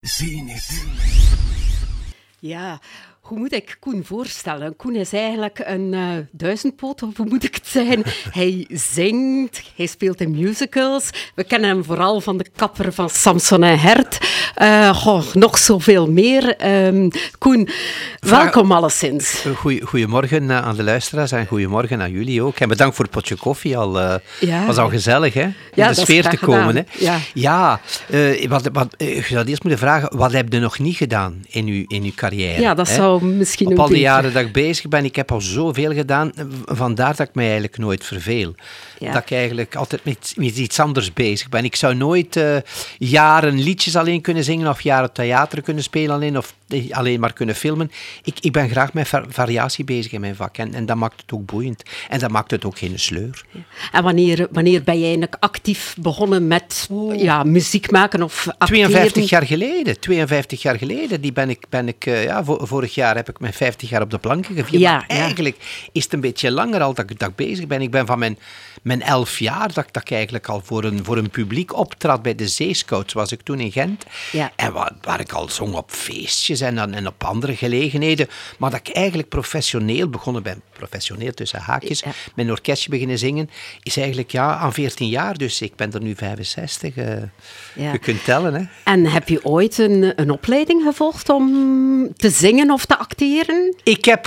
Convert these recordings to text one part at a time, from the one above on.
Zenith. Ja, hoe moet ik Koen voorstellen? Koen is eigenlijk een duizendpoot, of hoe moet ik het zeggen? Hij zingt, hij speelt in musicals. We kennen hem vooral van de kapper van Samson en Gert. Nog zoveel meer. Koen, welkom alleszins. Goedemorgen aan de luisteraars en goedemorgen aan jullie ook. En bedankt voor het potje koffie. Was al gezellig, hè? Om de sfeer te komen. Hè? Je zou eerst moeten vragen, wat heb je nog niet gedaan in uw carrière? Ja, dat zou misschien op al die jaren dat ik bezig ben, ik heb al zoveel gedaan, vandaar dat ik mij eigenlijk nooit verveel. Ja. Dat ik eigenlijk altijd met iets anders bezig ben. Ik zou nooit jaren liedjes alleen kunnen zingen of jaren theater kunnen spelen alleen of alleen maar kunnen filmen. Ik ben graag met variatie bezig in mijn vak en dat maakt het ook boeiend. En dat maakt het ook geen sleur. Ja. En wanneer ben je eigenlijk actief begonnen met muziek maken of acteren? 52 jaar geleden ben ik vorig jaar heb ik mijn 50 jaar op de planken gevierd. Ja, maar eigenlijk is het een beetje langer al dat ik bezig ben. Ik ben van mijn 11 jaar dat ik eigenlijk al voor een publiek optrad bij de Zeescouts, was ik toen in Gent. Ja. En waar ik al zong op feestjes en op andere gelegenheden. Maar dat ik eigenlijk professioneel begonnen ben, professioneel tussen haakjes, mijn orkestje beginnen zingen, is eigenlijk aan 14 jaar. Dus ik ben er nu 65. Je kunt tellen, hè. En heb je ooit een opleiding gevolgd om te zingen of te acteren? Ik heb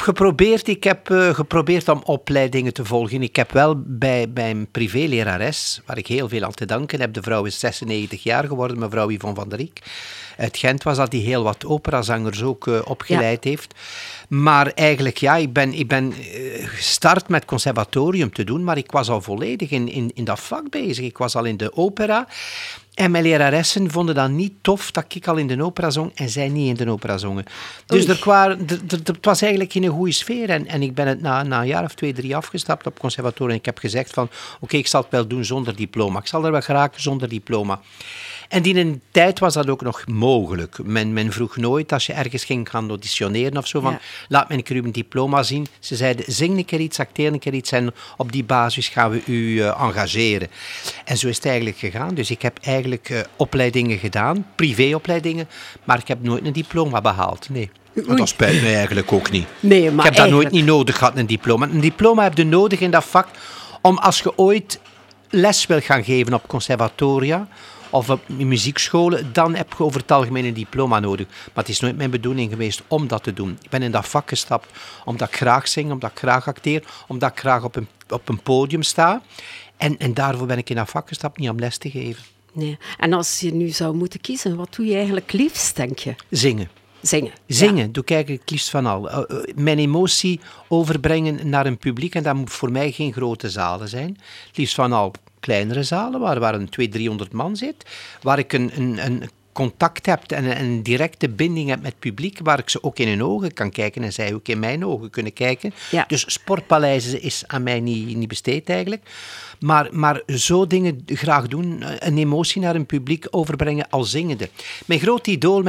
geprobeerd om opleidingen te volgen. Ik heb wel bij een privélerares, waar ik heel veel aan te danken heb. De vrouw is 96 jaar geworden, mevrouw Yvonne van der Riek. Uit Gent was dat, die heel wat operazangers ook opgeleid heeft. Maar eigenlijk, ik ben gestart met conservatorium te doen, maar ik was al volledig in dat vak bezig. Ik was al in de opera. En mijn leraressen vonden dat niet tof dat ik al in de opera zong en zij niet in de opera zongen. Dus het was eigenlijk geen goede sfeer. En ik ben het na een jaar of 2, 3 afgestapt op conservatorium. Ik heb gezegd van, oké, ik zal het wel doen zonder diploma. Ik zal er wel geraken zonder diploma. En in een tijd was dat ook nog mogelijk. Men vroeg nooit, als je ergens ging gaan auditioneren of zo, van laat me een keer uw diploma zien. Ze zeiden, zing een keer iets, acteer een keer iets en op die basis gaan we u engageren. En zo is het eigenlijk gegaan. Dus ik heb eigenlijk opleidingen gedaan, privéopleidingen, maar ik heb nooit een diploma behaald, nee. Maar dat spijt mij eigenlijk ook niet. Nee, maar ik heb dat nooit niet nodig gehad, een diploma. Een diploma heb je nodig in dat vak, om als je ooit les wil gaan geven op conservatoria of op muziekscholen, dan heb je over het algemeen een diploma nodig. Maar het is nooit mijn bedoeling geweest om dat te doen. Ik ben in dat vak gestapt omdat ik graag zing, omdat ik graag acteer, omdat ik graag op een podium sta. En daarvoor ben ik in dat vak gestapt, niet om les te geven. Nee. En als je nu zou moeten kiezen, wat doe je eigenlijk liefst, denk je? Zingen. Zingen doe ik eigenlijk het liefst van al. Mijn emotie overbrengen naar een publiek, en dat moet voor mij geen grote zalen zijn. Het liefst van al kleinere zalen, waar een 200-300 man zit, waar ik een contact heb en een directe binding heb met het publiek, waar ik ze ook in hun ogen kan kijken en zij ook in mijn ogen kunnen kijken. Ja. Dus sportpaleizen is aan mij niet besteed eigenlijk. Maar zo dingen graag doen, een emotie naar een publiek overbrengen als zingende. Mijn groot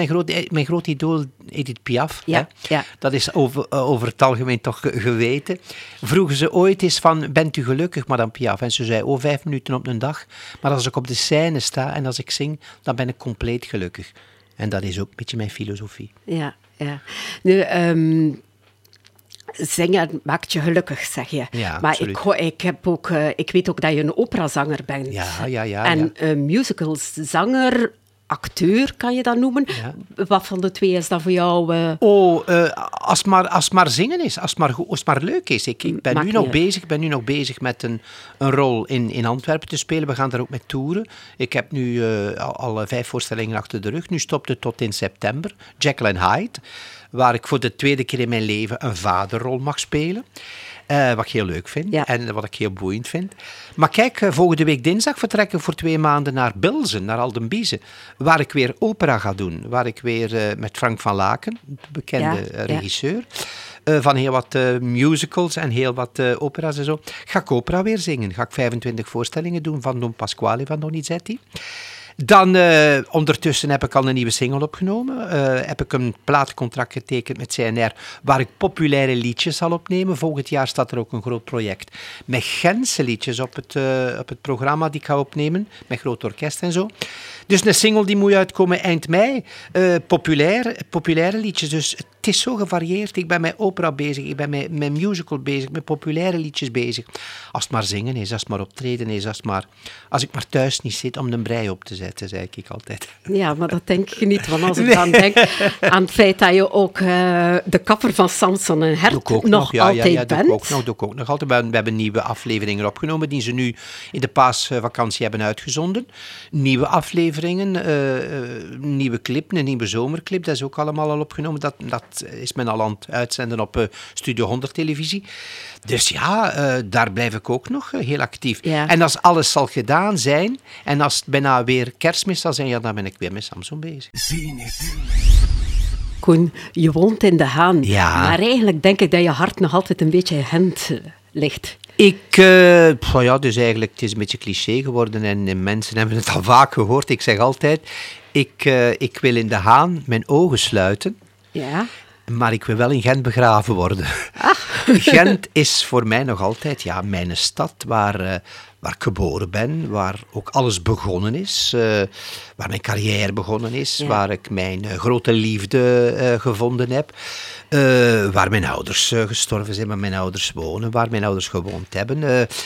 idool, Edith Piaf, dat is over het algemeen toch geweten. Vroegen ze ooit eens van, bent u gelukkig, madame Piaf? En ze zei, 5 minuten op een dag. Maar als ik op de scène sta en als ik zing, dan ben ik compleet gelukkig. En dat is ook een beetje mijn filosofie. Ja. Nu, zingen maakt je gelukkig, zeg je. Ja, maar ik weet ook dat je een operazanger bent. Ja. En musicalzanger, acteur kan je dat noemen. Ja. Wat van de twee is dat voor jou? Als maar zingen is, als maar leuk is. Ik ben nu nog bezig met een rol in Antwerpen te spelen. We gaan daar ook met toeren. Ik heb nu al 5 voorstellingen achter de rug. Nu stopt het tot in september. Jekyll and Hyde, waar ik voor de 2e keer in mijn leven een vaderrol mag spelen. Wat ik heel leuk vind en wat ik heel boeiend vind. Maar kijk, volgende week dinsdag vertrek ik voor 2 maanden naar Bilzen, naar Aldenbieze, waar ik weer opera ga doen. Waar ik weer met Frank van Laken, de bekende regisseur, van heel wat musicals en heel wat opera's en zo, ga ik opera weer zingen. Ga ik 25 voorstellingen doen van Don Pasquale van Donizetti. Dan ondertussen heb ik al een nieuwe single opgenomen. Heb ik een platencontract getekend met CNR, waar ik populaire liedjes zal opnemen. Volgend jaar staat er ook een groot project met Gentse liedjes op het programma die ik ga opnemen, met groot orkest en zo. Dus een single die moet uitkomen eind mei. Populaire liedjes. Dus het is zo gevarieerd. Ik ben met opera bezig, ik ben met musical bezig, met populaire liedjes bezig. Als het maar zingen is, als het maar optreden is, als ik maar thuis niet zit om de brei op te zetten, zei ik altijd. Ja, maar dat denk ik niet. Want als ik dan denk aan het feit dat je ook de kapper van Samson en Hert nog altijd bent. Doe ik ook nog altijd. We hebben nieuwe afleveringen opgenomen die ze nu in de paasvakantie hebben uitgezonden. Nieuwe afleveringen, nieuwe clip, een nieuwe zomerclip, dat is ook allemaal al opgenomen. Dat is men al aan het uitzenden op Studio 100 televisie. Dus ja, daar blijf ik ook nog heel actief. Ja. En als alles zal gedaan zijn, en als het bijna weer Kerstmis zal zijn, ja, dan ben ik weer met Samson bezig. Koen, je woont in De Haan. Ja. Maar eigenlijk denk ik dat je hart nog altijd een beetje in Gent ligt. Dus eigenlijk, het is een beetje cliché geworden en mensen hebben het al vaak gehoord. Ik zeg altijd, ik wil in De Haan mijn ogen sluiten. Ja. Maar ik wil wel in Gent begraven worden. Gent is voor mij nog altijd mijn stad waar ik geboren ben, waar ook alles begonnen is, waar mijn carrière begonnen is, waar ik mijn grote liefde gevonden heb, waar mijn ouders gestorven zijn, waar mijn ouders wonen, waar mijn ouders gewoond hebben.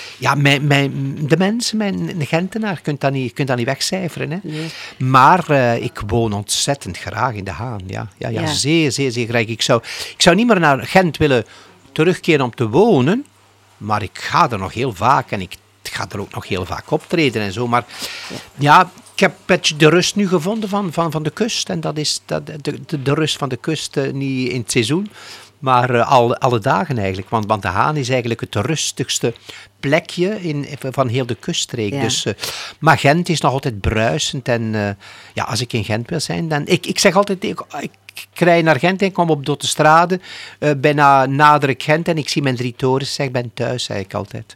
De mensen, mijn Gentenaar, kunt dat niet wegcijferen. Hè? Nee. Maar ik woon ontzettend graag in De Haan. Ja. Zeer, zeer, zeer graag. Ik zou niet meer naar Gent willen terugkeren om te wonen, maar ik ga er nog heel vaak en ik ga er ook nog heel vaak optreden en zo. Maar ja, ik heb een beetje de rust nu gevonden van de kust. En dat is de rust van de kust niet in het seizoen, maar alle dagen eigenlijk. Want De Haan is eigenlijk het rustigste plekje van heel de kuststreek. Ja. Dus, maar Gent is nog altijd bruisend. En als ik in Gent wil zijn, dan... Ik zeg altijd... Ik rij naar Gent en kom op Dottestrade. Bijna nader ik Gent en ik zie mijn 3 torens. Ik ben thuis, zeg ik altijd.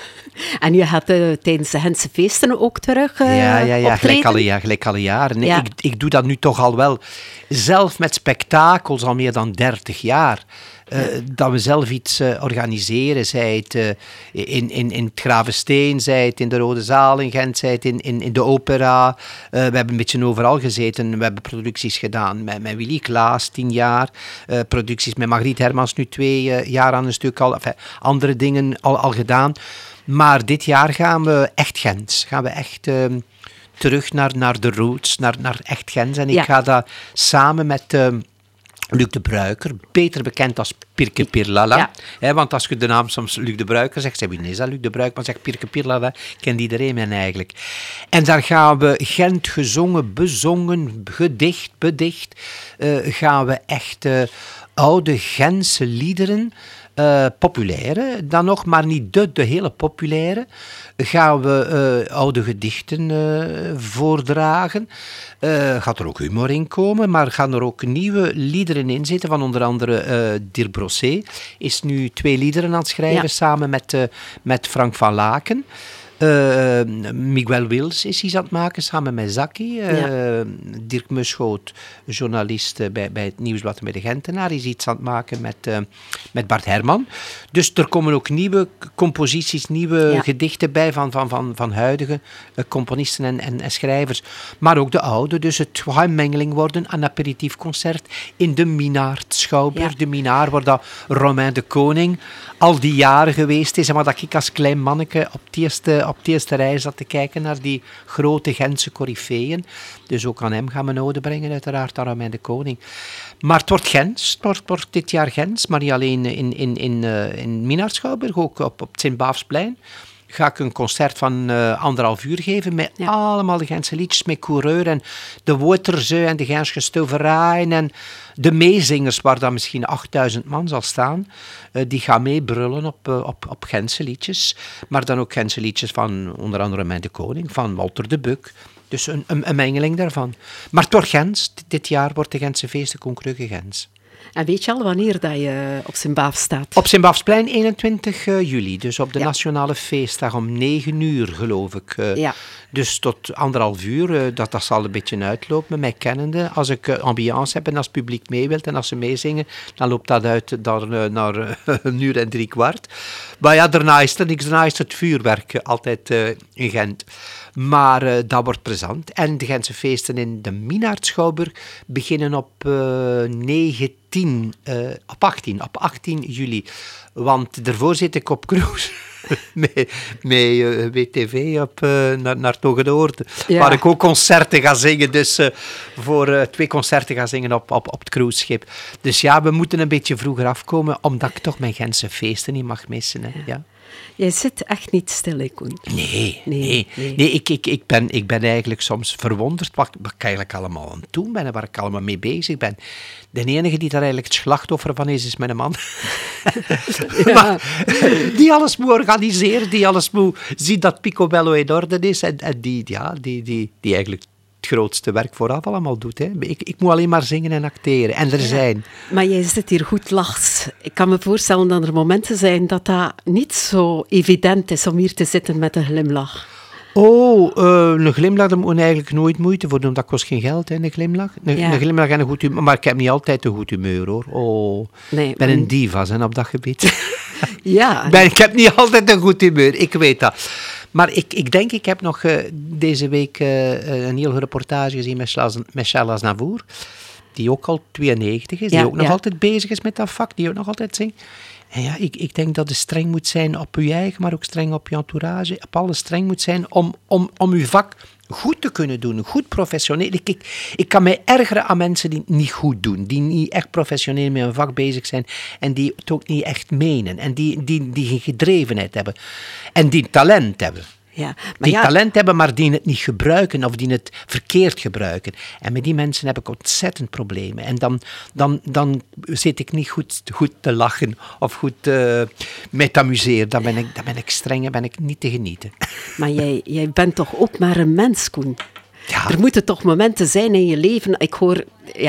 En je gaat tijdens de Gentse feesten ook terug optreden? Gelijk alle jaren. Nee, ik doe dat nu toch al wel. Zelf met spektakels al meer dan 30 jaar. Dat we zelf iets organiseren, zij het in het Gravensteen, zij het in de Rode Zaal in Gent, zij het in de opera. We hebben een beetje overal gezeten. We hebben producties gedaan met Willy Klaas, 10 jaar. Producties met Margriet Hermans, nu 2 jaar aan een stuk al. Andere dingen al gedaan. Maar dit jaar gaan we echt Gent. Gaan we echt terug naar de roots, naar echt Gent. En ik ga dat samen met... Luc de Bruiker, beter bekend als Pirke Pirlala. Ja. Want als je de naam soms Luc de Bruiker zegt, wie is dat Luc de Bruiker? Maar zegt Pirke Pirlala, kent iedereen men eigenlijk. En daar gaan we Gent gezongen, bezongen, gedicht, bedicht. Gaan we echt oude Gentse liederen, populaire dan nog, maar niet de hele populaire, gaan we oude gedichten voordragen. Gaat er ook humor in komen, maar gaan er ook nieuwe liederen in zitten, van onder andere Dirk Brossé is nu 2 liederen aan het schrijven, samen met Frank van Laken. Miguel Wils is iets aan het maken, samen met Zaki. Dirk Muschoot, journalist bij het Nieuwsblad en bij de Gentenaar, is iets aan het maken met Bart Herman. Dus er komen ook nieuwe composities, nieuwe gedichten bij van huidige componisten en schrijvers. Maar ook de oude. Dus het gaat een mengeling worden, een aperitiefconcert in de Minaard Schouwburg. Ja. De Minaard, waar dat Romain de Koning al die jaren geweest is. En waar dat ik als klein manneke op het eerste rij zat te kijken naar die grote Gentse coryfeeën. Dus ook aan hem gaan we een ode brengen, uiteraard, aan Romain de Koning. Maar het wordt Gens, het wordt dit jaar Gens, maar niet alleen in Minaard Schouwburg, ook op het Sint-Baafsplein. Ga ik een concert van 1,5 uur geven met allemaal de Gentse liedjes, met coureur en de Woterze en de Gentse Stoveraaien en de meezingers, waar dan misschien 8000 man zal staan, die gaan meebrullen op Gentse liedjes, maar dan ook Gentse liedjes van onder andere Romain de Koning, van Walter de Buck. Dus een mengeling daarvan. Maar het wordt Gens. Dit jaar wordt de Gentse feesten Concreuge Gens. En weet je al wanneer dat je op Sint-Baaf staat? Op Sint-Baafsplein 21 juli, dus op de Nationale Feestdag om 9 uur, geloof ik. Ja. Dus tot 1,5 uur, dat zal een beetje uitlopen, met mij kennende. Als ik ambiance heb en als het publiek mee wilt en als ze meezingen, dan loopt dat uit naar 1 uur en 3/4. Maar ja, daarna is er niks, daarna is het vuurwerk altijd in Gent. Maar dat wordt plezant. En de Gentse feesten in de Minaardschouwburg beginnen op 18 juli. Want daarvoor zit ik op cruise met WTV naar Togedoorde, waar ik ook concerten ga zingen. Dus voor 2 concerten ga zingen op het cruiseschip. Dus ja, we moeten een beetje vroeger afkomen, omdat ik toch mijn Gentse feesten niet mag missen. Hè. Ja. Jij zit echt niet stil, hè, Koen? Nee. Ik ben eigenlijk soms verwonderd wat ik eigenlijk allemaal aan het doen ben en waar ik allemaal mee bezig ben. De enige die daar eigenlijk het slachtoffer van is mijn man. Ja. Maar, die alles moet organiseren, die alles moet zien dat Picobello in orde is en die eigenlijk het grootste werk vooraf allemaal doet. Hè. Ik moet alleen maar zingen en acteren. En er zijn. Maar jij zit hier goed lachs. Ik kan me voorstellen dat er momenten zijn dat niet zo evident is om hier te zitten met een glimlach. Een glimlach, daar moet je eigenlijk nooit moeite voor doen. Dat kost geen geld, hè, een glimlach. Een glimlach en een goed humeur. Maar ik heb niet altijd een goed humeur, hoor. Ik ben een diva op dat gebied. Ja. Ik heb niet altijd een goed humeur, ik weet dat. Maar ik heb nog deze week een heel reportage gezien met Charles Aznavour, die ook al 92 is, die ook nog altijd bezig is met dat vak, die ook nog altijd zingt. En ja, ik denk dat het streng moet zijn op je eigen, maar ook streng op je entourage, op alles streng moet zijn om je vak goed te kunnen doen, goed professioneel. Ik kan mij ergeren aan mensen die het niet goed doen, die niet echt professioneel met hun vak bezig zijn en die het ook niet echt menen en die geen gedrevenheid hebben en die talent hebben. Ja, die talent hebben, maar die het niet gebruiken of die het verkeerd gebruiken. En met die mensen heb ik ontzettend problemen. En dan zit ik niet goed te lachen of goed mee te amuseren. Dan ben ik streng en ben ik niet te genieten. Maar jij bent toch ook maar een mens, Koen? Ja. Er moeten toch momenten zijn in je leven. Ik hoor,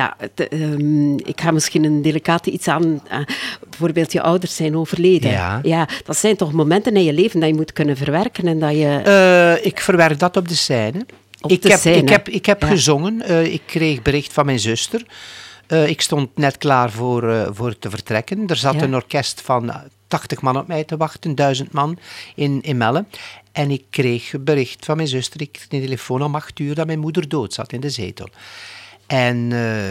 ik ga misschien een delicate iets aan. Bijvoorbeeld, je ouders zijn overleden. Ja, dat zijn toch momenten in je leven dat je moet kunnen verwerken en dat je. Ik verwerk dat op de scène. Ik heb gezongen. Ik kreeg bericht van mijn zuster. Ik stond net klaar voor te vertrekken. Er zat een orkest van 80 man op mij te wachten, 1000 man in Melle. En ik kreeg bericht van mijn zuster, ik kreeg een telefoon om 8 uur dat mijn moeder dood zat in de zetel. En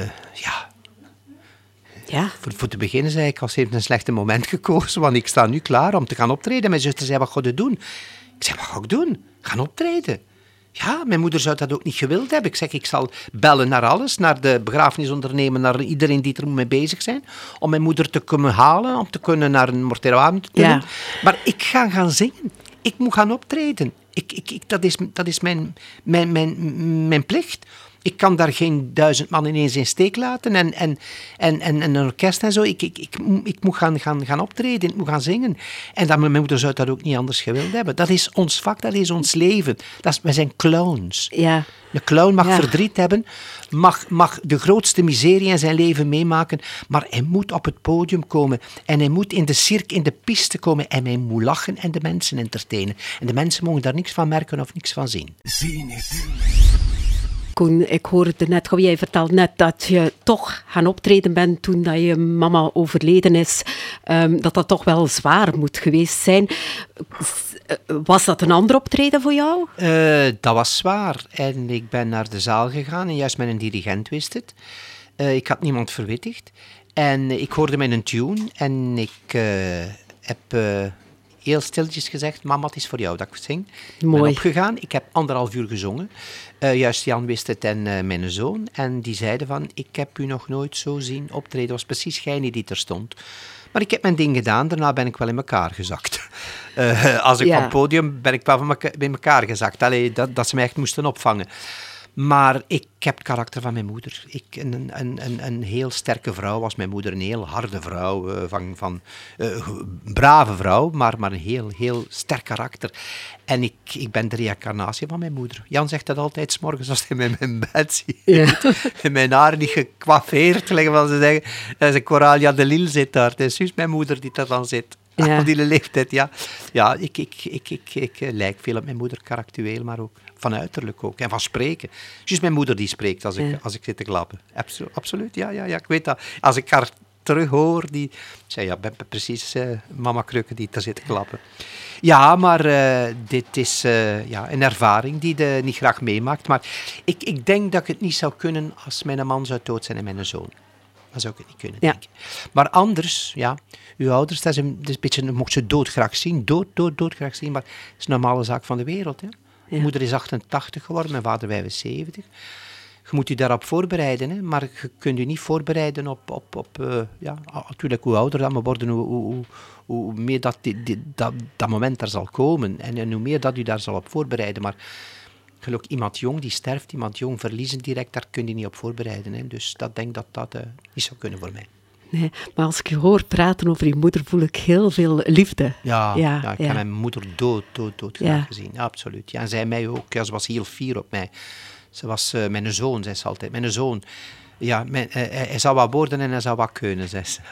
voor te beginnen zei ik, als heeft een slechte moment gekozen, want ik sta nu klaar om te gaan optreden. Mijn zuster zei, wat ga je doen? Ik zei, wat ga ik doen? Gaan optreden. Ja, mijn moeder zou dat ook niet gewild hebben. Ik zeg, ik zal bellen naar alles, naar de begrafenisondernemer, naar iedereen die er mee bezig zijn, om mijn moeder te kunnen halen, om te kunnen naar een mortuarium te kunnen. Maar ik ga gaan zingen. Ik moet gaan optreden. Dat is mijn plicht. Ik kan daar geen 1000 man ineens in steek laten en een orkest en zo. Ik moet gaan optreden, ik moet gaan zingen. En dan, mijn moeder zou dat ook niet anders gewild hebben. Dat is ons vak, dat is ons leven. Wij zijn clowns. Ja. Een clown mag verdriet hebben, mag de grootste miserie in zijn leven meemaken, maar hij moet op het podium komen en hij moet in de cirque, in de piste komen en hij moet lachen en de mensen entertainen. En de mensen mogen daar niks van merken of niks van zien. Koen, ik hoorde net, jij vertelde net dat je toch gaan optreden bent toen dat je mama overleden is. Dat toch wel zwaar moet geweest zijn. Was dat een ander optreden voor jou? Dat was zwaar. En ik ben naar de zaal gegaan en juist met een dirigent wist het. Ik had niemand verwittigd. En ik hoorde mijn tune en ik heb heel stilletjes gezegd, mama, het is voor jou dat ik zing. Ik ben opgegaan, ik heb 1,5 uur gezongen. Juist Jan wist het en mijn zoon. En die zeiden van, ik heb u nog nooit zo zien optreden. Het was precies jij niet die er stond. Maar ik heb mijn ding gedaan, daarna ben ik wel in elkaar gezakt. Als ik op het podium ben ik wel in elkaar gezakt. Allee, dat ze mij echt moesten opvangen. Maar ik heb het karakter van mijn moeder. Een heel sterke vrouw was mijn moeder. Een heel harde vrouw. Brave vrouw, maar een heel, heel sterk karakter. En ik ben de reïncarnatie van mijn moeder. Jan zegt dat altijd 's morgens als hij mij in mijn bed ziet. Ja. Mijn haar niet gekwaffeerd, liggen wat ze zeggen. Dat is een Coralia de Lille zit daar. Het is juist mijn moeder die daar dan zit. Ja. Op die leeftijd, ja. Ja, ik lijk veel op mijn moeder, karaktueel, maar ook van uiterlijk ook. En van spreken. Juist mijn moeder die spreekt als ik zit te klappen. Absoluut, ja, ik weet dat. Als ik haar terug hoor, die zei, ja, ben precies mama Krukke die daar zit te klappen. Ja, maar dit is een ervaring die je niet graag meemaakt. Maar ik denk dat ik het niet zou kunnen als mijn man zou dood zijn en mijn zoon. Dat zou ik het niet kunnen, denk ik. Maar anders, ja, uw ouders, dat is een beetje, mocht ze doodgraag zien, doodgraag zien, maar het is een normale zaak van de wereld. Hè. Mijn moeder is 88 geworden, mijn vader 75. Je moet je daarop voorbereiden, hè, maar je kunt je niet voorbereiden op natuurlijk hoe ouder dat we worden, hoe meer dat moment er zal komen en hoe meer dat u daar zal op voorbereiden. Maar geloof iemand jong die sterft, iemand jong verliezen direct, daar kun je niet op voorbereiden. Hè. Dus dat denk dat niet zou kunnen voor mij. Nee, maar als ik je hoor praten over je moeder, voel ik heel veel liefde. Ja, ik heb mijn moeder dood graag gezien. Ja, absoluut. Ja, en zij mij ook. Ja, ze was heel fier op mij. Ze was mijn zoon, zei ze altijd. Mijn zoon. Ja, hij zou wat worden en hij zou wat kunnen, zei ze.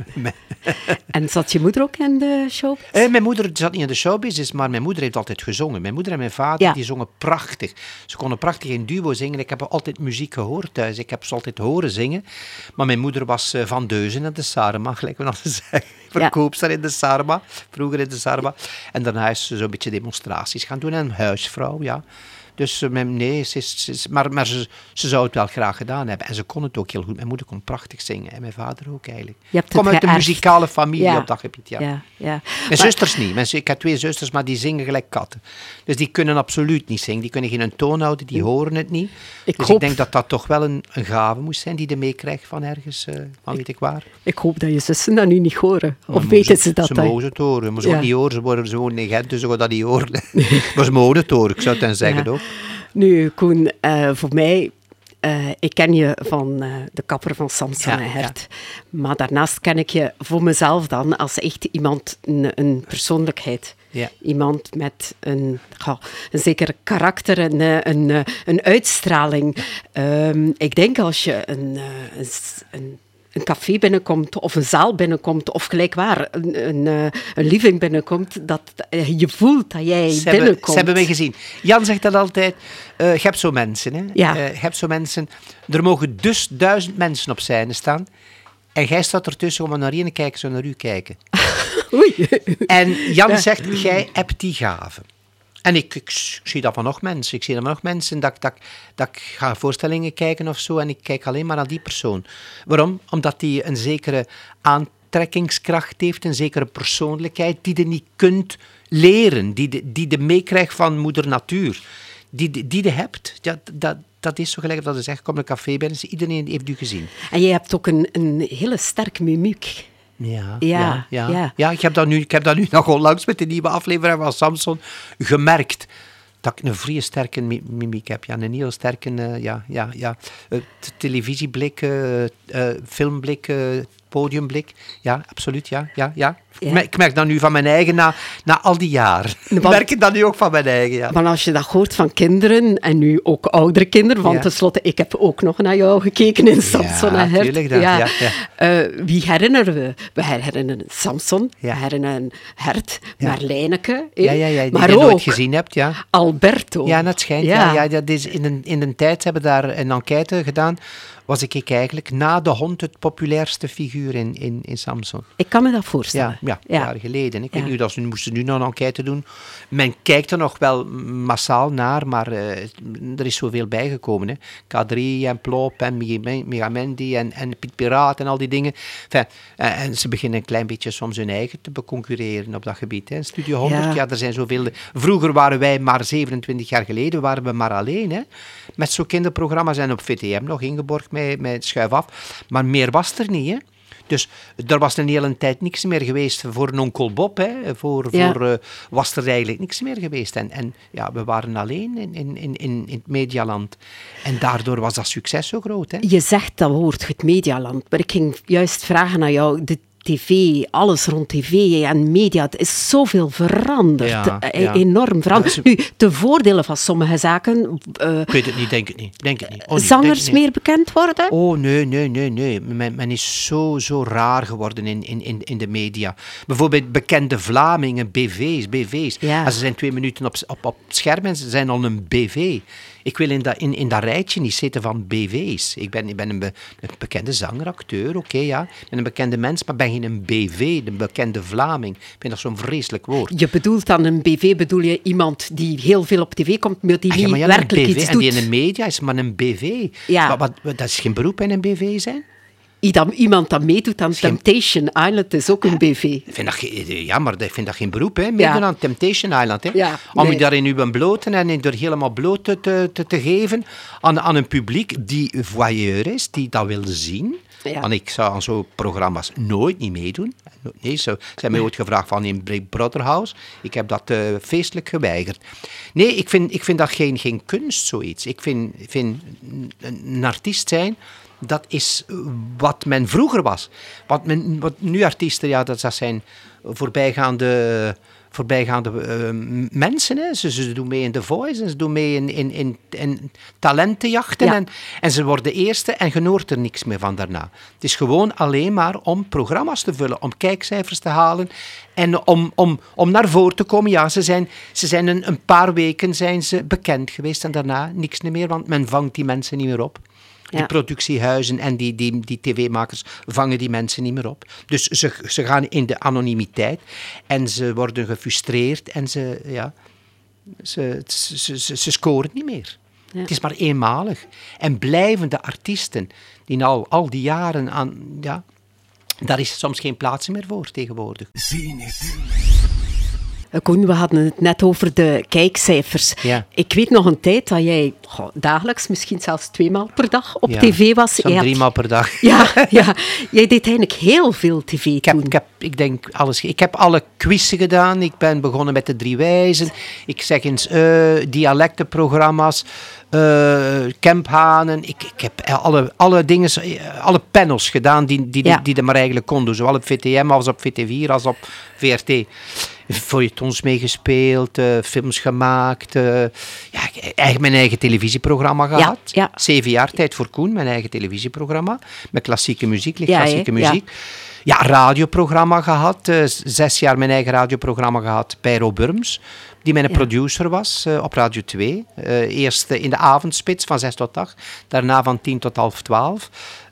En zat je moeder ook in de showbiz? Mijn moeder zat niet in de showbiz, maar mijn moeder heeft altijd gezongen. Mijn moeder en mijn vader, die zongen prachtig. Ze konden prachtig in duo zingen. Ik heb altijd muziek gehoord thuis. Ik heb ze altijd horen zingen. Maar mijn moeder was van Deuzen in de Sarema, gelijk we altijd zeggen. Verkoopster in de Sarema, vroeger in de Sarema. En daarna is ze zo'n beetje demonstraties gaan doen. En een huisvrouw, ja. Dus nee, maar ze zou het wel graag gedaan hebben. En ze kon het ook heel goed. Mijn moeder kon prachtig zingen. En mijn vader ook eigenlijk. Ik kom uit een muzikale familie op dat gebied. Ja. Mijn zusters niet. Ik heb 2 zusters, maar die zingen gelijk katten. Dus die kunnen absoluut niet zingen. Die kunnen geen toon houden. Die horen het niet. Ik denk dat dat toch wel een gave moest zijn die je meekrijgt van ergens. Van weet ik waar. Ik hoop dat je zussen dat nu niet horen. Of weten ze dat? Ze mogen het horen. Maar ze niet horen. Ze wonen in Gent, dus ze gaan dat niet horen. Maar ze mogen het horen. Ik zou het dan zeggen ook. Nu, Koen, voor mij, ik ken je van de kapper van Samson en Hert. Ja. Maar daarnaast ken ik je voor mezelf dan als echt iemand, een persoonlijkheid. Ja. Iemand met een zeker karakter, een uitstraling. Ik denk als je een café binnenkomt of een zaal binnenkomt of gelijk waar, een living binnenkomt, dat je voelt dat jij binnenkomt. Ze hebben mij gezien. Jan zegt dat altijd, je hebt zo mensen. Hè? Ja. Je hebt zo mensen. Er mogen dus 1000 mensen op scène staan en jij staat ertussen om naar je te kijken, zo naar u kijken. Oei. En Jan zegt, jij hebt die gave. En ik zie dat van nog mensen. Ik zie dat van nog mensen dat ik ga voorstellingen kijken of zo en ik kijk alleen maar naar die persoon. Waarom? Omdat die een zekere aantrekkingskracht heeft, een zekere persoonlijkheid die je niet kunt leren, die je meekrijgt van moeder natuur. Die je hebt. Ja, dat is zo gelijk dat je zegt, kom een café binnen, iedereen heeft u gezien. En jij hebt ook een hele sterke mimiek. Ja, ik heb dat nu nog onlangs met de nieuwe aflevering van Samson gemerkt. Dat ik een vrije sterke mimiek heb. Ja, een heel sterke televisieblik, filmblik, podiumblik. Ja, absoluut, ja. Ik merk dat nu van mijn eigen na al die jaren. Ik merk het dat nu ook van mijn eigen, ja. Maar als je dat hoort van kinderen, en nu ook oudere kinderen, want tenslotte, ik heb ook nog naar jou gekeken in Samson en Hert. Ja. Wie herinneren we? We herinneren Samson, we herinneren Hert, Marlijneke. Die maar je ook nooit gezien hebt, ja. Alberto. Ja, dat schijnt. Dat is in een tijd hebben daar een enquête gedaan. Was ik eigenlijk na de hond het populairste figuur in Samson. Ik kan me dat voorstellen. Ja, jaren geleden. Ik weet niet, ze moesten nu nog een enquête doen. Men kijkt er nog wel massaal naar, maar er is zoveel bijgekomen. Hè. K3 en Plop en Megamendi en Piet Piraat en al die dingen. Enfin, en ze beginnen een klein beetje soms hun eigen te beconcurreren op dat gebied. Hè. Studio 100, er zijn zoveel. Vroeger waren wij maar 27 jaar geleden, waren we maar alleen. Hè. Met zo'n kinderprogramma's en op VTM nog Ingeborg met Schuif af. Maar meer was er niet, hè. Dus er was een hele tijd niks meer geweest voor een onkel Bob. Hè. Was er eigenlijk niks meer geweest. En we waren alleen in het medialand. En daardoor was dat succes zo groot. Hè. Je zegt dat woord, het medialand. Maar ik ging juist vragen aan jou... TV, alles rond tv en media, het is zoveel veranderd. Enorm veranderd. Nu, de voordelen van sommige zaken... ik weet het niet, denk het niet. Zangers meer bekend worden? Oh, nee. Men is zo raar geworden in de media. Bijvoorbeeld bekende Vlamingen, BV's. Ja. Ze zijn 2 minuten op het scherm en ze zijn al een BV. Ik wil in dat rijtje niet zitten van BV's. Ik ben een bekende zanger, acteur, oké. Ik ben een bekende mens, maar ben geen een BV, een bekende Vlaming. Ik vind dat zo'n vreselijk woord. Je bedoelt dan een BV, bedoel je iemand die heel veel op tv komt, maar die niet werkelijk iets doet? En die in de media is maar een BV. Ja. Maar dat is geen beroep in een BV zijn? Iemand dat meedoet aan Temptation Island is ook een BV. Ik vind dat geen beroep, hè. Meedoen aan Temptation Island. Hè. Ja, om je daarin uw bloten en door helemaal bloot te geven aan een publiek die voyeur is, die dat wil zien. Ja. Want ik zou aan zo'n programma's nooit niet meedoen. Nee, ze hebben mij ooit gevraagd van in Big Brother House. Ik heb dat feestelijk geweigerd. Nee, ik vind dat geen kunst, zoiets. Ik vind een artiest zijn... Dat is wat men vroeger was. Wat nu artiesten, dat zijn voorbijgaande mensen. Hè. Ze doen mee in The Voice en ze doen mee in talentenjachten. Ja. En ze worden eerste en je hoort er niks meer van daarna. Het is gewoon alleen maar om programma's te vullen, om kijkcijfers te halen en om naar voren te komen. Ja, ze zijn een paar weken zijn ze bekend geweest en daarna niks meer, want men vangt die mensen niet meer op. Die productiehuizen en die tv-makers vangen die mensen niet meer op. Dus ze gaan in de anonimiteit en ze worden gefrustreerd en ze scoren niet meer. Ja. Het is maar eenmalig. En blijvende artiesten, die al die jaren aan... Ja, daar is soms geen plaats meer voor tegenwoordig. Koen, we hadden het net over de kijkcijfers. Ja. Ik weet nog een tijd dat jij dagelijks, misschien zelfs 2 maal per dag op tv was. Soms 3 maal per dag. Ja. Jij deed eigenlijk heel veel tv toen. Ik denk alles. Ik heb alle quizzen gedaan. Ik ben begonnen met de 3 wijzen. Ik zeg eens dialectenprogramma's. Kemphanen. Ik heb alle dingen, alle panels gedaan die je maar eigenlijk kon doen. Zowel op VTM als op VT4 als op VRT. Feuilletons meegespeeld, films gemaakt. Eigenlijk mijn eigen televisieprogramma gehad. Ja. 7 jaar Tijd voor Koen, mijn eigen televisieprogramma. Met klassieke muziek, klassieke muziek. Ja, radioprogramma gehad. 6 jaar mijn eigen radioprogramma gehad bij Ro Burms. Die mijn producer was op Radio 2. Eerst in de avondspits van 6 tot 8. Daarna van 10 tot 11:30.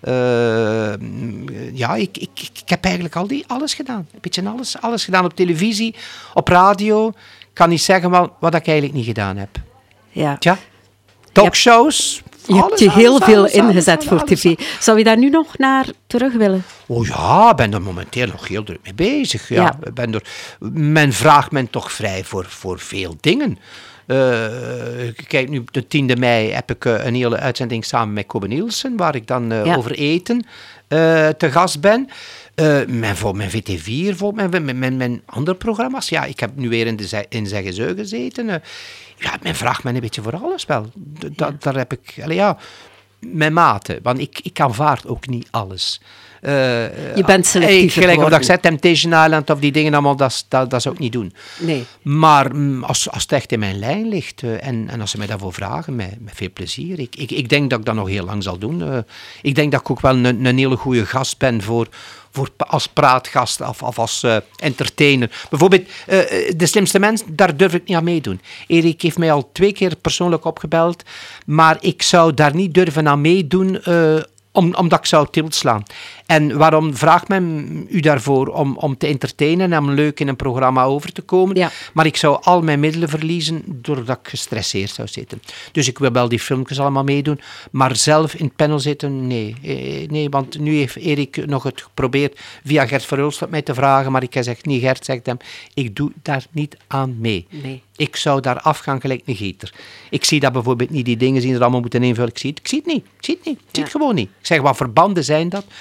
Ik heb eigenlijk alles gedaan. Een beetje alles gedaan op televisie, op radio. Ik kan niet zeggen wat ik eigenlijk niet gedaan heb. Ja. Tja, talkshows... Je hebt je heel veel ingezet voor tv. Zou je daar nu nog naar terug willen? Oh ja, ik ben er momenteel nog heel druk mee bezig. Ja. Men vraagt men toch vrij voor veel dingen. Kijk, nu de 10e mei heb ik een hele uitzending samen met Kobe Nielsen, waar ik dan over eten te gast ben. Voor mijn VT4, voor mijn andere programma's. Ja, ik heb nu weer in Zeggeseu gezeten. Men vraagt me een beetje voor alles wel. Daar heb ik... mijn mate. Want ik aanvaard ook niet alles. Je bent selectief gelijk wat ik zei, Temptation Island of die dingen allemaal, dat zou ik niet doen. Nee. Maar als het echt in mijn lijn ligt en als ze mij daarvoor vragen, met veel plezier. Ik denk dat ik dat nog heel lang zal doen. Ik denk dat ik ook wel een hele goede gast ben voor als praatgast of als entertainer. Bijvoorbeeld, De Slimste Mens, daar durf ik niet aan meedoen. Erik heeft mij al 2 keer persoonlijk opgebeld, maar ik zou daar niet durven aan meedoen, omdat ik zou tiltslaan. En waarom vraagt men u daarvoor? Om te entertainen en om leuk in een programma over te komen. Ja. Maar ik zou al mijn middelen verliezen doordat ik gestresseerd zou zitten. Dus ik wil wel die filmpjes allemaal meedoen, maar zelf in het panel zitten, nee. Nee, want nu heeft Erik nog het geprobeerd via Gert Verhulst mij te vragen, maar ik heb gezegd, nee Gert, zegt hem, ik doe daar niet aan mee. Nee. Ik zou daar afgaan gelijk een gieter. Ik zie dat bijvoorbeeld niet, die dingen die er allemaal moeten invullen. Ik zie het niet. Ik zie het gewoon niet. Ik zeg, wat verbanden zijn dat?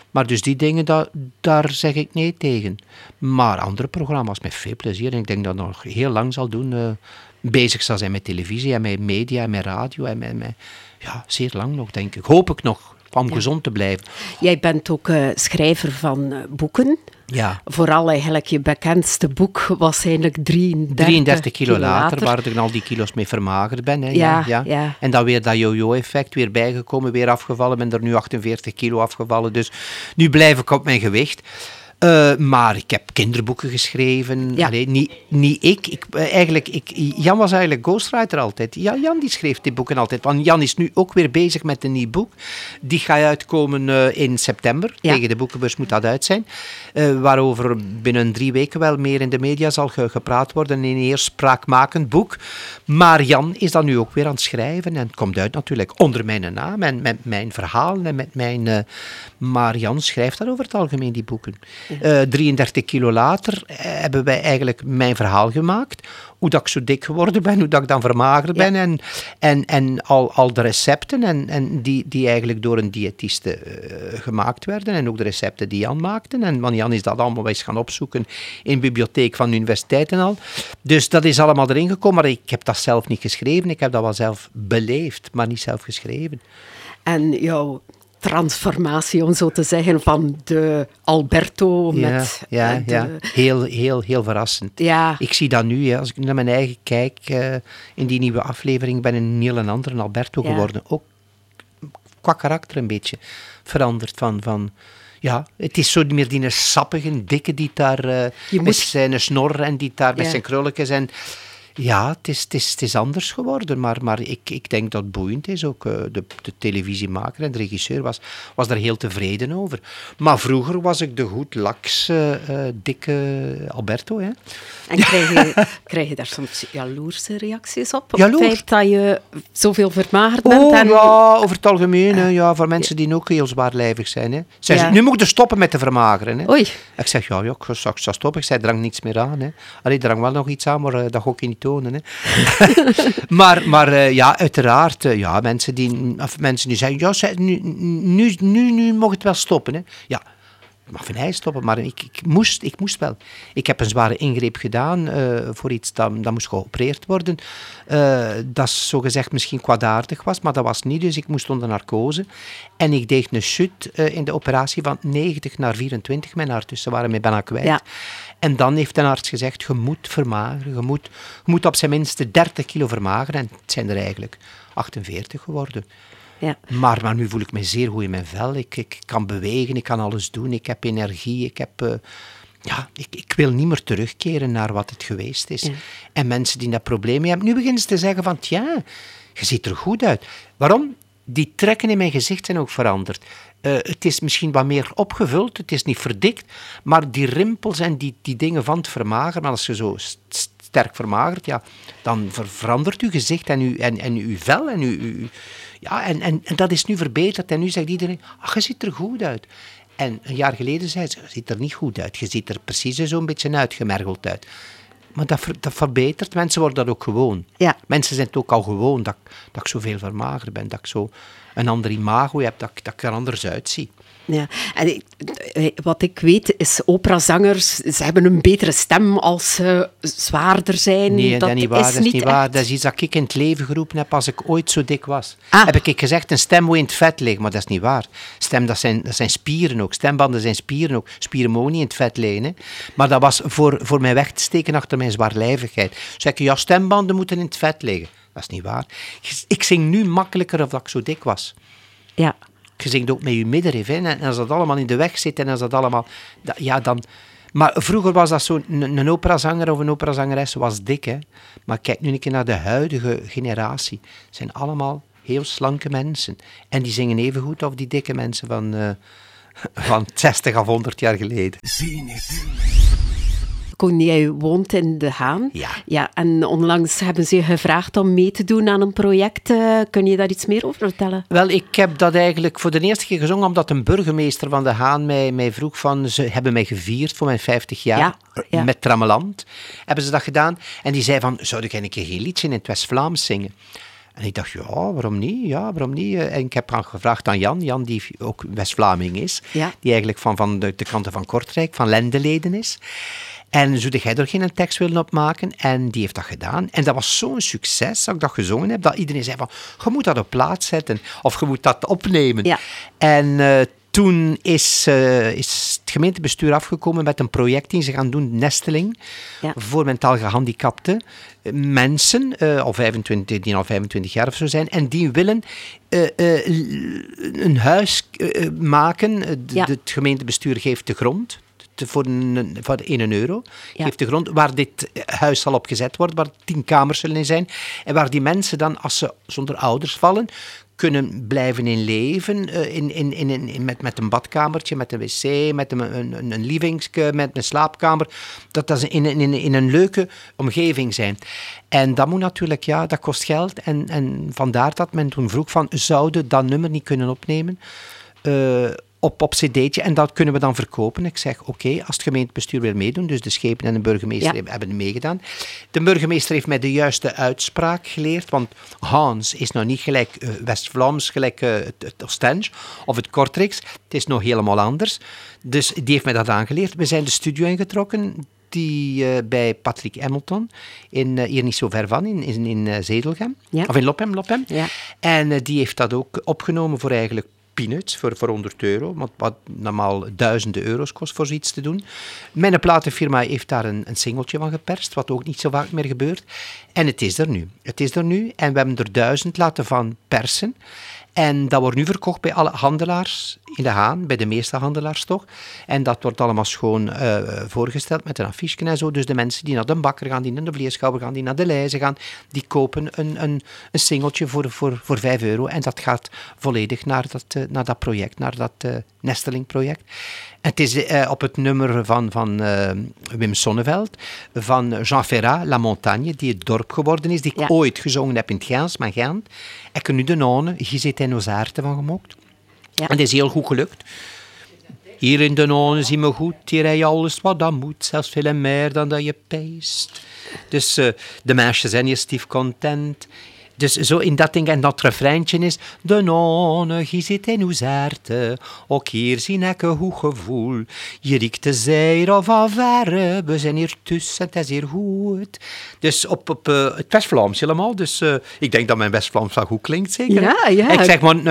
Maar dus die dingen, daar zeg ik nee tegen. Maar andere programma's met veel plezier. En ik denk dat ik nog heel lang zal doen. Bezig zal zijn met televisie en met media en met radio. En ja, zeer lang nog, denk ik. Hoop ik nog, om gezond te blijven. Jij bent ook schrijver van boeken. Ja. Vooral eigenlijk je bekendste boek was eigenlijk 33 kilo later, waar ik al die kilo's mee vermagerd ben. Hè. Ja. En dan weer dat yo-yo-effect, weer bijgekomen, weer afgevallen. Ben er nu 48 kilo afgevallen, dus nu blijf ik op mijn gewicht. Maar ik heb kinderboeken geschreven. Ja. Allee, niet ik. Jan was eigenlijk ghostwriter altijd. Ja, Jan die schreef die boeken altijd. Want Jan is nu ook weer bezig met een nieuw boek. Die gaat uitkomen in september. Ja. Tegen de boekenbeurs moet dat uit zijn. Waarover binnen 3 weken wel meer in de media zal gepraat worden. Een eerst spraakmakend boek. Maar Jan is dan nu ook weer aan het schrijven. En het komt uit natuurlijk onder mijn naam. En met mijn verhaal. En met mijn... maar Jan schrijft dat over het algemeen, die boeken. 33 kilo later hebben wij eigenlijk mijn verhaal gemaakt. Hoe dat ik zo dik geworden ben, hoe dat ik dan vermagerd ben. En al de recepten en die eigenlijk door een diëtiste gemaakt werden. En ook de recepten die Jan maakte. Want Jan is dat allemaal eens gaan opzoeken in de bibliotheek van de universiteit en al. Dus dat is allemaal erin gekomen. Maar ik heb dat zelf niet geschreven. Ik heb dat wel zelf beleefd, maar niet zelf geschreven. En jouw transformatie, om zo te zeggen, van de Alberto met... Ja. Heel verrassend. Ja. Ik zie dat nu, als ik naar mijn eigen kijk, in die nieuwe aflevering, ben een heel andere Alberto geworden. Ook qua karakter een beetje veranderd van ja, het is zo niet meer die sappige, dikke die daar met zijn snor en die daar met zijn krulletjes en... Ja, het is anders geworden, maar ik denk dat het boeiend is. Ook de televisiemaker en de regisseur was daar heel tevreden over. Maar vroeger was ik de goed laks, dikke Alberto. Hè. En krijg je daar soms jaloerse reacties op? Op Jaloers? Het feit dat je zoveel vermagerd bent? Ja, over het algemeen. Voor mensen die ook heel zwaarlijvig zijn. Hè. Ze, nu moet je stoppen met te vermageren. Hè. Oei. Ik zeg, ik zal stoppen. Ik zei, drang niets meer aan. Hè. Allee, drang wel nog iets aan, maar dat ga ik je niet tonen. Hè. maar uiteraard. Mensen die zeggen, nu mag het wel stoppen. Hè. Ja. Ik mag van hij stoppen, maar ik moest wel. Ik heb een zware ingreep gedaan voor iets dat moest geopereerd worden. Dat zogezegd misschien kwaadaardig was, maar dat was niet. Dus ik moest onder narcose. En ik deed een chute in de operatie van 90 naar 24 mijn hart. Dus ze waren mij bijna kwijt. Ja. En dan heeft een arts gezegd, je moet vermageren. Je moet op zijn minste 30 kilo vermageren. En het zijn er eigenlijk 48 geworden. Ja. Maar nu voel ik me zeer goed in mijn vel. Ik kan bewegen, ik kan alles doen, ik heb energie, ik wil niet meer terugkeren naar wat het geweest is. Ja. En mensen die dat probleem hebben, nu beginnen ze te zeggen van, je ziet er goed uit. Waarom? Die trekken in mijn gezicht zijn ook veranderd. Het is misschien wat meer opgevuld, het is niet verdikt, maar die rimpels en die dingen van het vermageren, als je zo sterk vermagert, dan verandert uw gezicht en uw vel en en dat is nu verbeterd. En nu zegt iedereen, je ziet er goed uit. En een jaar geleden zei ze, je ziet er niet goed uit. Je ziet er precies zo'n beetje uitgemergeld uit. Maar dat verbetert. Mensen worden dat ook gewoon. Ja. Mensen zijn het ook al gewoon dat ik zoveel vermagerd ben. Dat ik zo een ander imago heb, dat ik er anders uitzie. Ja, en wat ik weet is, operazangers, ze hebben een betere stem als ze zwaarder zijn. Nee, dat is niet waar. Dat is niet waar. Dat is iets dat ik in het leven geroepen heb als ik ooit zo dik was. Heb ik gezegd, een stem moet in het vet liggen, maar dat is niet waar. Stem, dat zijn spieren ook. Stembanden zijn spieren ook. Spieren mogen niet in het vet liggen. Hè. Maar dat was voor mij weg te steken achter mijn zwaarlijvigheid. Zeg ik, stembanden moeten in het vet liggen. Dat is niet waar. Ik zing nu makkelijker of dat ik zo dik was. Ja. Je zingt ook met je middenrif, hè. En als dat allemaal in de weg zit en als dat allemaal... dan... Maar vroeger was dat zo, een operazanger of een operazangeres was dik, hè. Maar kijk nu een keer naar de huidige generatie. Het zijn allemaal heel slanke mensen. En die zingen even goed als die dikke mensen van 60 of 100 jaar geleden. Koen, jij woont in De Haan. Ja. En onlangs hebben ze je gevraagd om mee te doen aan een project. Kun je daar iets meer over vertellen? Wel, ik heb dat eigenlijk voor de eerste keer gezongen, omdat een burgemeester van De Haan mij vroeg van... Ze hebben mij gevierd voor mijn 50 jaar met Trammeland. Hebben ze dat gedaan. En die zei van, zou ik een keer geen liedje in het West-Vlaams zingen? En ik dacht, waarom niet? Ja, waarom niet? En ik heb gevraagd aan Jan die ook West-Vlaming is, die eigenlijk van de kanten van Kortrijk, van Lendeleden is. En zou jij er geen tekst willen opmaken? En die heeft dat gedaan. En dat was zo'n succes, dat ik dat gezongen heb, dat iedereen zei van, je moet dat op plaats zetten, of je moet dat opnemen. Ja. En toen is het gemeentebestuur afgekomen met een project die ze gaan doen, Nesteling, voor mentaal gehandicapte mensen, die al 25 jaar of zo zijn, en die willen een huis maken. Het gemeentebestuur geeft de grond. Voor €1 geeft de grond waar dit huis zal opgezet worden, waar 10 kamers zullen in zijn. En waar die mensen dan, als ze zonder ouders vallen, kunnen blijven in leven, met een badkamertje, met een wc, met een livingske, met een slaapkamer. Dat ze in een leuke omgeving zijn. En dat moet natuurlijk, dat kost geld. En vandaar dat men toen vroeg van, zouden dat nummer niet kunnen opnemen? Op cd'tje, en dat kunnen we dan verkopen. Ik zeg, oké, als het gemeentebestuur wil meedoen, dus de schepen en de burgemeester hebben meegedaan. De burgemeester heeft mij de juiste uitspraak geleerd, want Hans is nou niet gelijk West-Vlaams, gelijk het Oostende of het Kortrijks. Het is nog helemaal anders. Dus die heeft mij dat aangeleerd. We zijn de studio ingetrokken, die bij Patrick Hamilton, hier niet zo ver van, in Zedelgem, of in Lophem. Ja. En die heeft dat ook opgenomen voor eigenlijk peanuts, voor €100, wat normaal duizenden euro's kost voor zoiets te doen. Mijn platenfirma heeft daar een singeltje van geperst, wat ook niet zo vaak meer gebeurt. En het is er nu. En we hebben er 1000 laten van persen. En dat wordt nu verkocht bij alle handelaars in de Haan, bij de meeste handelaars toch. En dat wordt allemaal schoon voorgesteld met een affiche en zo. Dus de mensen die naar de bakker gaan, die naar de vleeschouwer gaan, die naar de lijzen gaan, die kopen een singeltje voor €5. En dat gaat volledig naar dat project, naar dat Nesteling-project. Het is op het nummer van Wim Sonneveld, van Jean Ferrat, La Montagne, die het dorp geworden is, die ik ooit gezongen heb in het Gens, maar Gent. Ik heb nu de nonne, hier zit hij nos aarten van gemokt. Ja. En dat is heel goed gelukt. Hier in de nonne zien we goed, hier heb je alles wat dat moet, zelfs veel meer dan dat je peest. Dus de meisjes zijn hier stief content. Dus zo in dat ding, en dat refreintje is, de nonne, hier zit in uw zerte, ook hier zie ik een goed gevoel. Je riekt de zeer of al verre, we zijn hier tussen, het is hier goed. Dus op het West-Vlaams helemaal, dus ik denk dat mijn West-Vlaams wel goed klinkt, zeker? Ja. Ik zeg maar,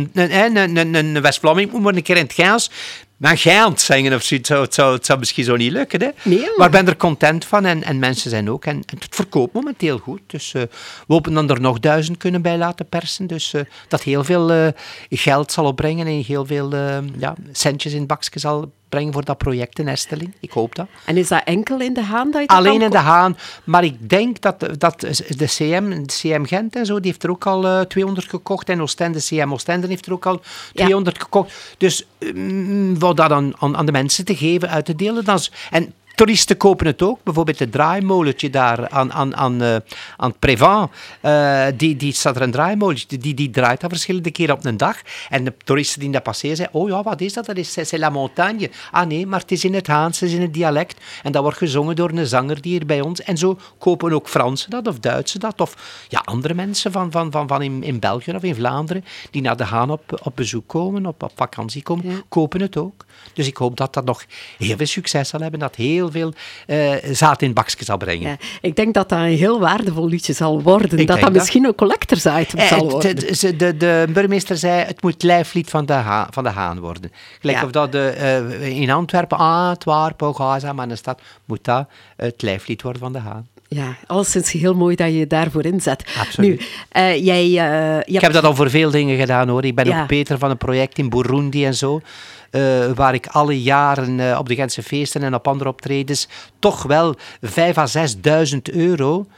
een West-Vlaming moet maar een keer in het Gaans maar Gent zingen of zoiets, het zou misschien zo niet lukken. Hè? Nee, maar ik ben er content van en mensen zijn ook. En het verkoopt momenteel goed. Dus we hopen dan er nog 1000 kunnen bij laten persen. Dus dat heel veel geld zal opbrengen en heel veel centjes in het bakje zal brengen voor dat project in Nesteling. Ik hoop dat. En is dat enkel in de Haan? Dat je dat alleen in de Haan. Maar ik denk dat de CM Gent en zo, die heeft er ook al 200 gekocht. En Oostende, CM Oostende heeft er ook al 200 gekocht. Dus voor dat aan de mensen te geven, uit te delen. En toeristen kopen het ook. Bijvoorbeeld het draaimolentje daar aan het Prévent. Die staat er een draaimolentje. Die draait dat verschillende keren op een dag. En de toeristen die dat passeren zeggen, oh ja, wat is dat? Dat is La Montagne. Ah nee, maar het is in het Haans, het is in het dialect. En dat wordt gezongen door een zanger die hier bij ons. En zo kopen ook Fransen dat, of Duitsers dat. Of andere mensen van in België of in Vlaanderen, die naar de Haan op bezoek komen, op vakantie komen, kopen het ook. Dus ik hoop dat dat nog heel veel succes zal hebben. Dat heel veel zaad in het bakje zal brengen. Ja, ik denk dat dat een heel waardevol liedje zal worden. Dat misschien een collectors item zal worden. De burgemeester zei, het moet lijflied van de Haan worden. Gelijk of dat in Antwerpen, Gaza, maar in de stad moet dat het lijflied worden van de Haan. Ja, alleszins heel mooi dat je daarvoor inzet. Absoluut. Nu, ik heb dat al voor veel dingen gedaan, hoor. Ik ben ook Peter van een project in Burundi en zo. Waar ik alle jaren op de Gentse feesten en op andere optredens toch wel 5.000 à 6.000 euro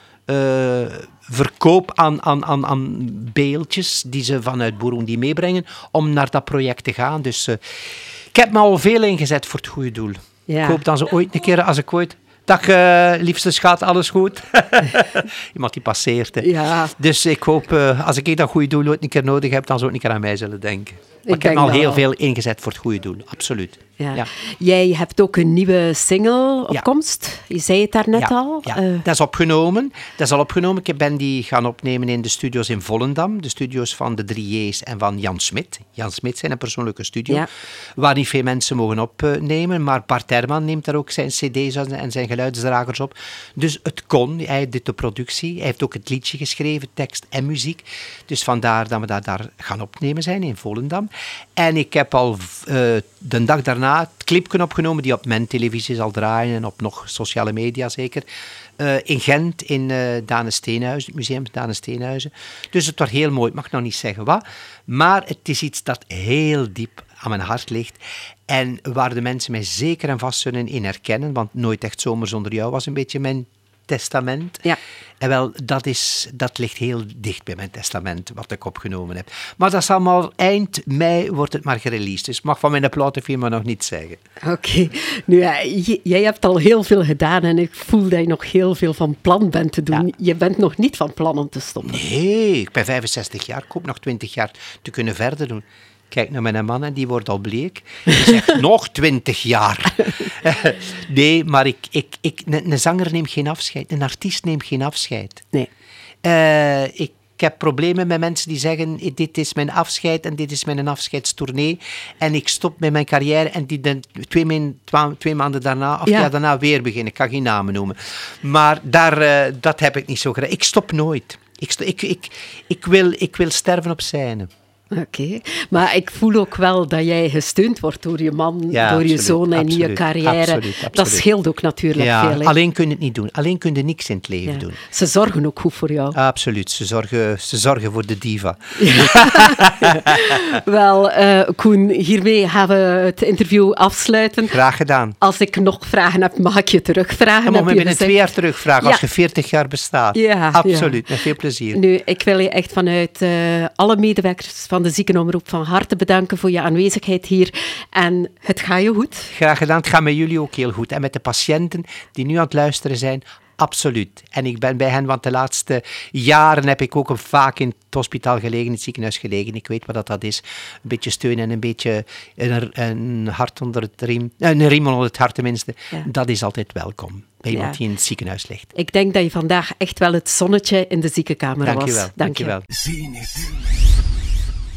verkoop aan beeldjes die ze vanuit Burundi meebrengen om naar dat project te gaan. Dus ik heb me al veel ingezet voor het goede doel. Ja. Ik hoop dat ze ooit een keer, als ik ooit Dag, liefste schat, alles goed? Iemand die passeert, hè. Ja. Dus ik hoop, als ik dat goede doel ooit een keer nodig heb, dan zou ik een keer aan mij zullen denken. Maar ik heb denk al dat heel wel. veel ingezet voor het goede doel, absoluut. Ja. Ja. Jij hebt ook een nieuwe single op komst. Je zei het daarnet al. Ja, dat is opgenomen. Dat is al opgenomen. Ik ben die gaan opnemen in de studio's in Volendam. De studio's van de 3J's en van Jan Smit. Jan Smit zijn een persoonlijke studio, waar niet veel mensen mogen opnemen. Maar Bart Herman neemt daar ook zijn cd's en zijn geluidsdragers op. Dus het kon. Hij deed de productie. Hij heeft ook het liedje geschreven, tekst en muziek. Dus vandaar dat we dat daar gaan opnemen zijn in Volendam. En ik heb al de dag daarna het clipje opgenomen die op mijn televisie zal draaien en op nog sociale media zeker. In Gent, in Dane Steenhuizen, het museum Dane Steenhuizen. Dus het wordt heel mooi, ik mag nog niet zeggen wat. Maar het is iets dat heel diep aan mijn hart ligt. En waar de mensen mij zeker en vast zullen in herkennen. Want Nooit echt zomer zonder jou was een beetje mijn testament. Ja. En wel, dat ligt heel dicht bij mijn testament, wat ik opgenomen heb. Maar dat is allemaal eind mei, wordt het maar gereleased. Dus ik mag van mijn platenfirma nog niets zeggen. Oké. Nu, jij hebt al heel veel gedaan en ik voel dat je nog heel veel van plan bent te doen. Ja. Je bent nog niet van plan om te stoppen. Nee, ik ben 65 jaar. Ik hoop nog 20 jaar te kunnen verder doen. Kijk naar mijn man en die wordt al bleek. Die zegt, nog 20 jaar. Nee, maar een zanger neemt geen afscheid. Een artiest neemt geen afscheid. Nee. Ik heb problemen met mensen die zeggen, dit is mijn afscheid en dit is mijn afscheidstournee. En ik stop met mijn carrière en die twee maanden daarna, of jaar daarna weer beginnen. Ik kan geen namen noemen. Maar dat heb ik niet zo graag. Ik stop nooit. Ik wil sterven op scène. Oké, maar ik voel ook wel dat jij gesteund wordt door je man, door je absoluut, zoon en je carrière. Absoluut. Dat scheelt ook natuurlijk veel. Hè? Alleen kun je het niet doen. Alleen kun je niks in het leven doen. Ze zorgen ook goed voor jou. Absoluut, ze zorgen voor de diva. Wel, Koen, hiermee gaan we het interview afsluiten. Graag gedaan. Als ik nog vragen heb, mag ik je terugvragen. Je mag me binnen 2 jaar terugvragen als Ja. je 40 jaar bestaat. Ja, Absoluut, met veel plezier. Nu, ik wil je echt vanuit alle medewerkers van de Ziekenomroep van harte bedanken voor je aanwezigheid hier. En het gaat je goed. Graag gedaan. Het gaat met jullie ook heel goed. En met de patiënten die nu aan het luisteren zijn, absoluut. En ik ben bij hen, want de laatste jaren heb ik ook vaak in het hospitaal gelegen, in het ziekenhuis gelegen. Ik weet wat dat is. Een beetje steun en een beetje een hart onder het riem. Een riem onder het hart tenminste. Ja. Dat is altijd welkom bij iemand die in het ziekenhuis ligt. Ik denk dat je vandaag echt wel het zonnetje in de ziekenkamer was. Dank je wel. Dank je. Dank je wel.